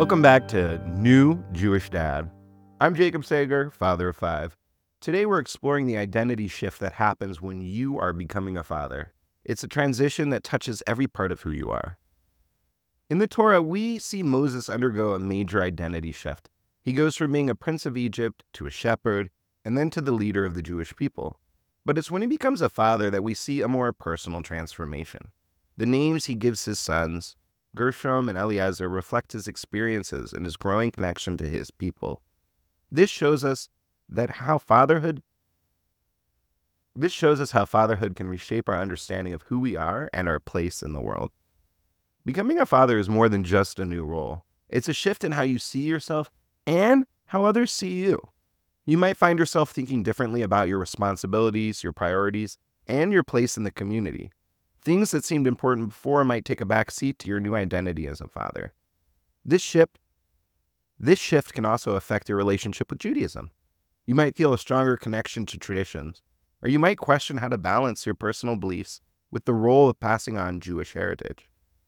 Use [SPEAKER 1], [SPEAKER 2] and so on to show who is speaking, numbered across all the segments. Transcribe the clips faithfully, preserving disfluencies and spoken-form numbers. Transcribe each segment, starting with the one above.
[SPEAKER 1] Welcome back to New Jewish Dad. I'm Jacob Sager, father of five. Today we're exploring the identity shift that happens when you are becoming a father. It's a transition that touches every part of who you are. In the Torah, we see Moses undergo a major identity shift. He goes from being a prince of Egypt to a shepherd, and then to the leader of the Jewish people. But it's when he becomes a father that we see a more personal transformation. The names he gives his sons, Gershom and Eliezer, reflect his experiences and his growing connection to his people. This shows us that how fatherhood this shows us how fatherhood can reshape our understanding of who we are and our place in the world. Becoming a father is more than just a new role. It's a shift in how you see yourself and how others see you. You might find yourself thinking differently about your responsibilities, your priorities, and your place in the community. Things that seemed important before might take a back seat to your new identity as a father. This shift, this shift can also affect your relationship with Judaism. You might feel a stronger connection to traditions, or you might question how to balance your personal beliefs with the role of passing on Jewish heritage.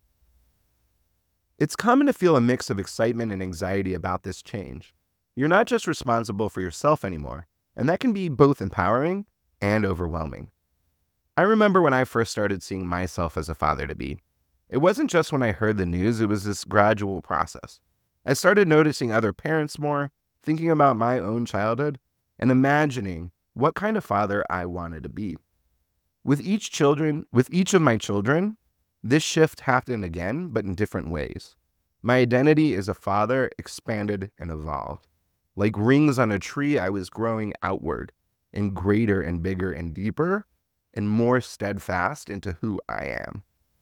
[SPEAKER 1] It's common to feel a mix of excitement and anxiety about this change. You're not just responsible for yourself anymore, and that can be both empowering and overwhelming. I remember when I first started seeing myself as a father-to-be. It wasn't just when I heard the news, it was this gradual process. I started noticing other parents more, thinking about my own childhood, and imagining what kind of father I wanted to be. With each children, with each of my children, this shift happened again, but in different ways. My identity as a father expanded and evolved. Like rings on a tree, I was growing outward, and greater and bigger and deeper, and more steadfast into who I am.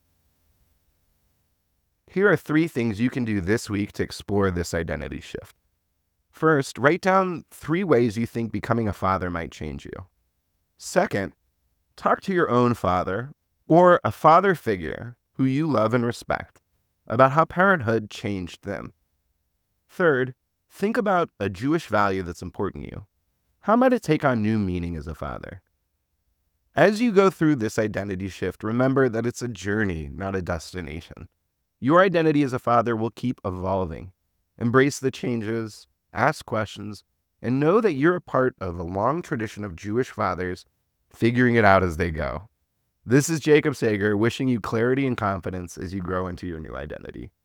[SPEAKER 1] Here are three things you can do this week to explore this identity shift. First, write down three ways you think becoming a father might change you. Second, talk to your own father or a father figure who you love and respect about how parenthood changed them. Third, think about a Jewish value that's important to you. How might it take on new meaning as a father? As you go through this identity shift, remember that it's a journey, not a destination. Your identity as a father will keep evolving. Embrace the changes, ask questions, and know that you're a part of a long tradition of Jewish fathers figuring it out as they go. This is Jacob Sager wishing you clarity and confidence as you grow into your new identity.